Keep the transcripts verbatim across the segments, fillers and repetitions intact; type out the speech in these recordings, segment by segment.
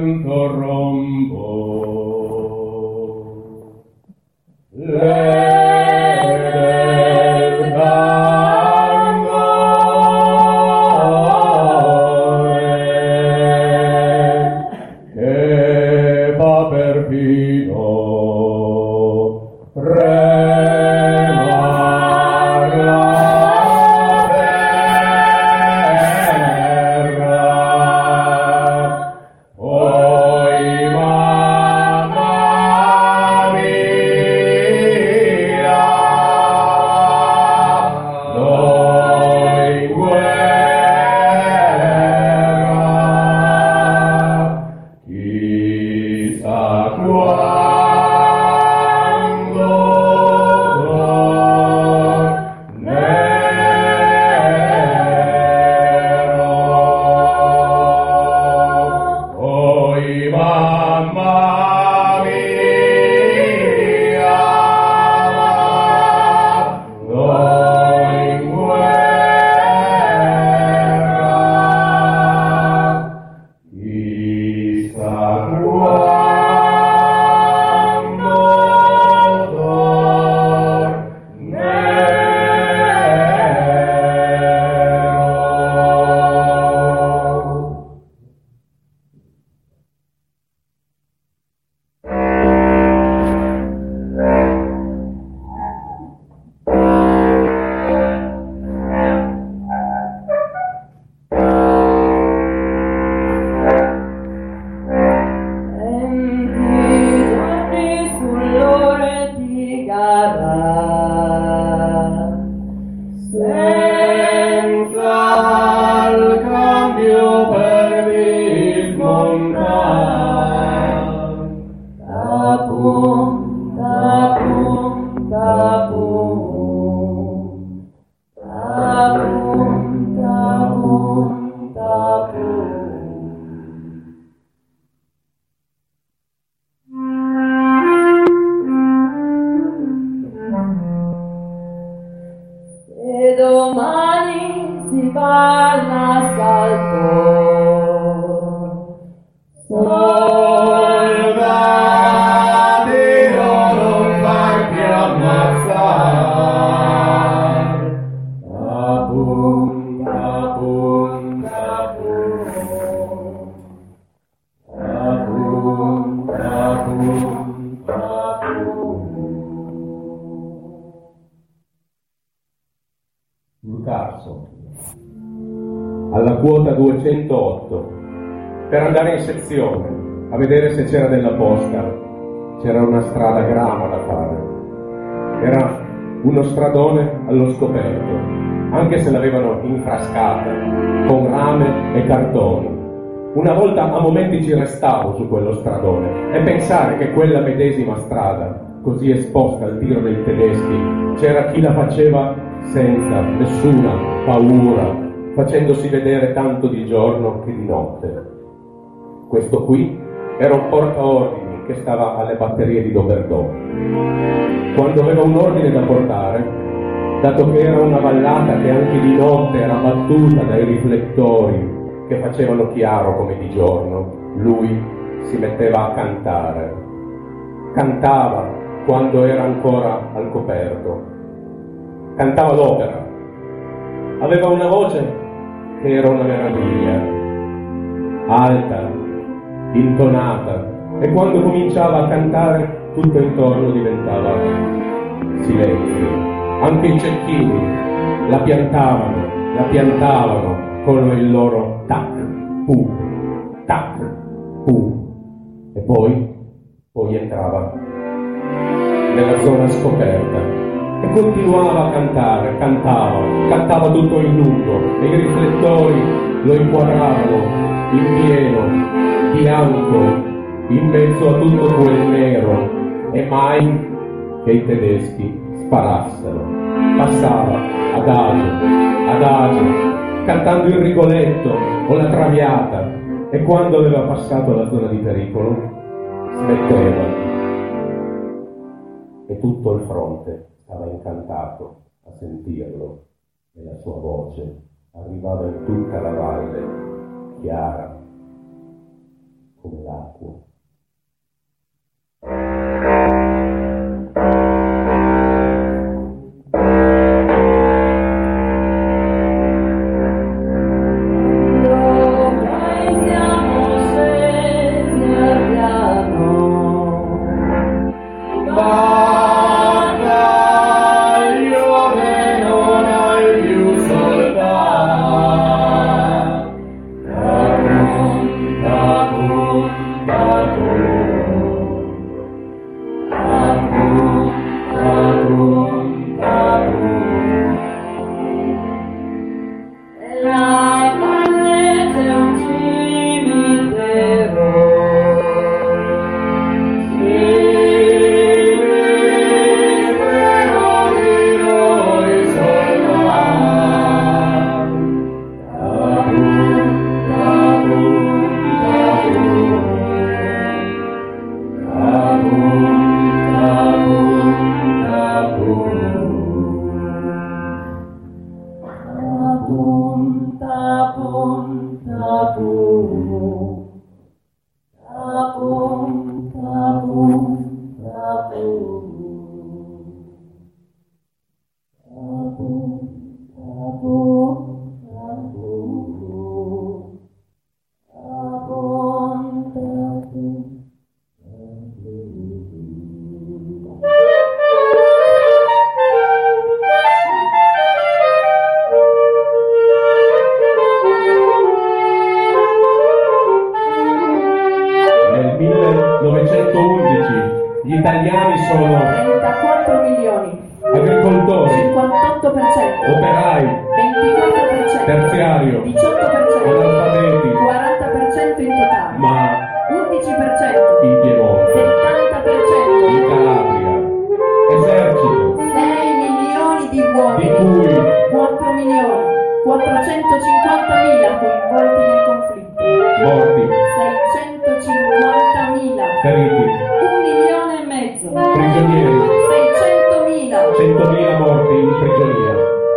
vento rombo le alla quota duecentootto per andare in sezione a vedere se c'era della posta. C'era una strada grama da fare, era uno stradone allo scoperto, anche se l'avevano infrascata con rame e cartoni. Una volta a momenti ci restavo su quello stradone e pensare che quella medesima strada, così esposta al tiro dei tedeschi, c'era chi la faceva senza nessuna paura, facendosi vedere tanto di giorno che di notte. Questo qui era un portaordini che stava alle batterie di Doberdò. Quando aveva un ordine da portare, dato che era una vallata che anche di notte era battuta dai riflettori che facevano chiaro come di giorno, lui si metteva a cantare. Cantava quando era ancora al coperto. Cantava l'opera. Aveva una voce che era una meraviglia, alta, intonata, e quando cominciava a cantare tutto intorno diventava silenzio. Anche i cecchini la piantavano, la piantavano con il loro tac, pu, tac, pu, e poi, poi entrava nella zona scoperta e continuava a cantare, cantava, cantava tutto in lungo e i riflettori lo inquadravano in pieno, bianco, in mezzo a tutto quel nero, e mai che i tedeschi sparassero. Passava adagio, adagio, cantando il Rigoletto o la Traviata, e quando aveva passato la zona di pericolo smetteva, e tutto il fronte stava incantato a sentirlo, e la sua voce arrivava in tutta la valle, chiara, come l'acqua. Gli italiani sono trentaquattro milioni, agricoltori, cinquantotto per cento, operai, ventiquattro per cento, terziario, diciotto per cento, analfabeti, quaranta per cento in totale, ma undici per cento, in Piemonte, settanta per cento, in Calabria, esercito, sei milioni di di uomini, cui quattro milioni, quattrocentocinquantamila coinvolti nel conflitto, morti, seicentocinquantamila, feriti, un milione e mezzo, prigionieri, seicentomila, centomila morti in prigionia.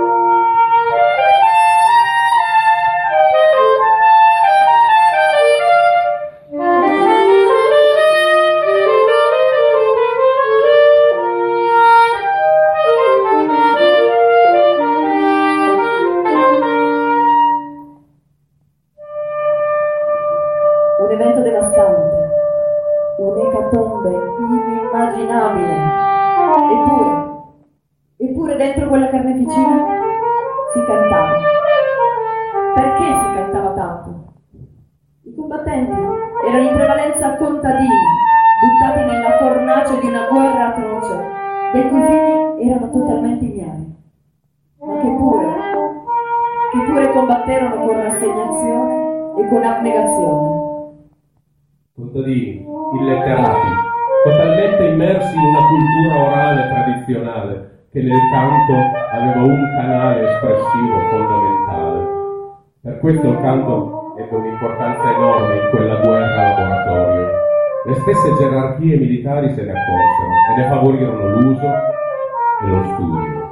Un evento devastante, un'ecatombe inimmaginabile. Eppure, eppure dentro quella carneficina si cantava. Perché si cantava tanto? I combattenti erano in prevalenza contadini, buttati nella fornace di una guerra atroce, dei cui figli erano totalmente ignari, ma che pure, che pure combatterono con rassegnazione e con abnegazione. Contadini, illetterati, totalmente immersi in una cultura orale tradizionale che nel canto aveva un canale espressivo fondamentale. Per questo il canto ebbe un'importanza enorme in quella guerra laboratorio. Le stesse gerarchie militari se ne accorsero e ne favorirono l'uso e lo studio.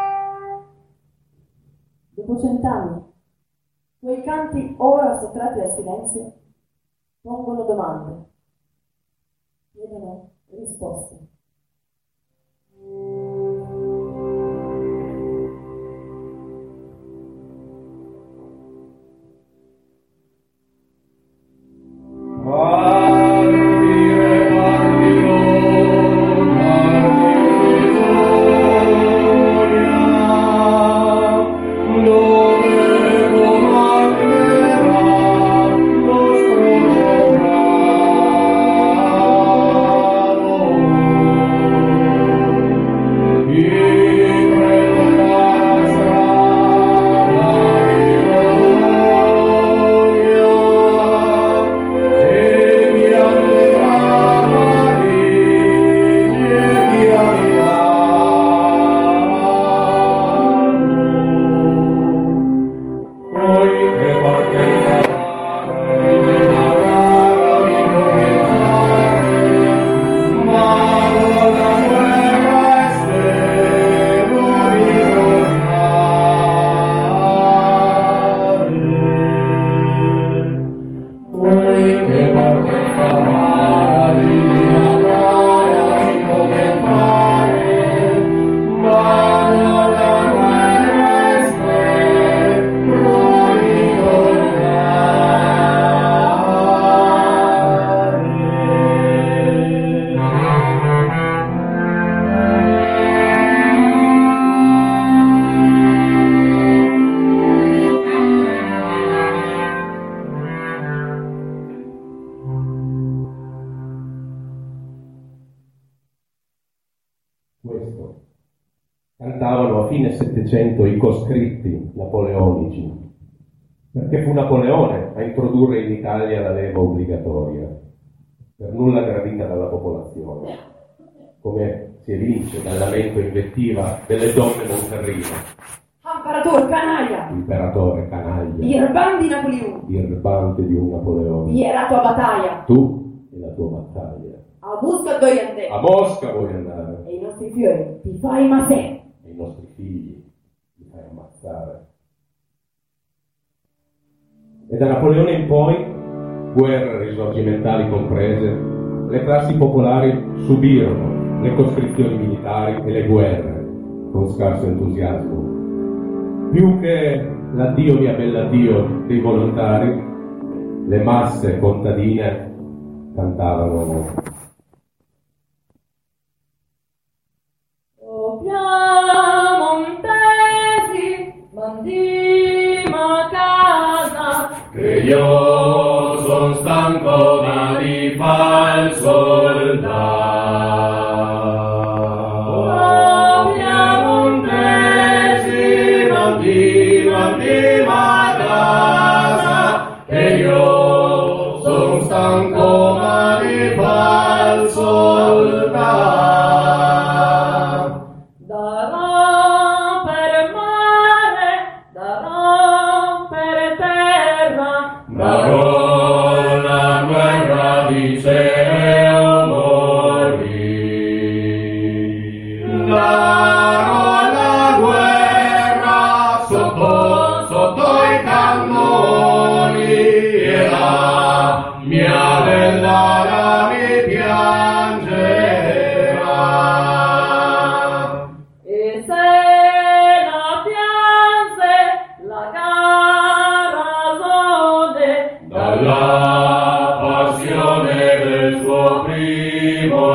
Dopo cent'anni, quei canti ora sottratti al silenzio pongono domande, chiedono risposte. Oh fine Settecento i coscritti napoleonici, perché fu Napoleone a introdurre in Italia la leva obbligatoria, per nulla gradita dalla popolazione, come si evince dal lamento invettiva delle donne monferrine. Imperator canaglia! Imperatore canaglia, Birbante di Napoleone! birbante di un Napoleone. Chi era tua battaglia? Tu e la tua battaglia. A Mosca dove andare? A Mosca vuoi andare, E i nostri fiori ti fai ma te! e i nostri figli li fai ammazzare. E da Napoleone in poi, guerre risorgimentali comprese, le classi popolari subirono le coscrizioni militari e le guerre con scarso entusiasmo. Più che l'addio mia bella Dio dei volontari, le masse contadine cantavano: O Piemontesi, mandiamo a casa, Che io son stanco di far soldato. O Piemontesi, mandi, mandi a casa, che io son stanco di far soldato. darò per mare, darò per terra, Darò la guerra di cielo morì. Darò la guerra sotto, sotto i cannoni, e la mia bella mi piangerà. e se la pianse la cara sode, Dalla passione del suo primo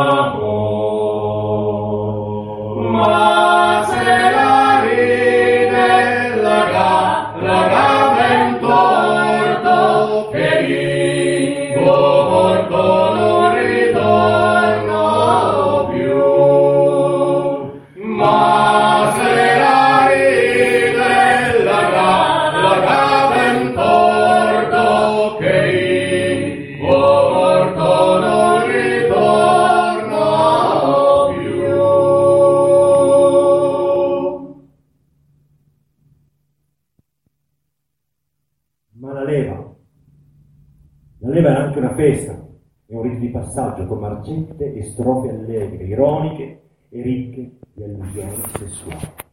amor. Ma se la ride la ga- la gamba in torto, che dico morto non ritorno più. Ma se la ride la ga- la gamba in torto, che dico morto non ritorno più. Ma la leva, la leva era anche una festa, è un rito di passaggio con marcette e strofe allegre, ironiche e ricche di allusioni sessuali.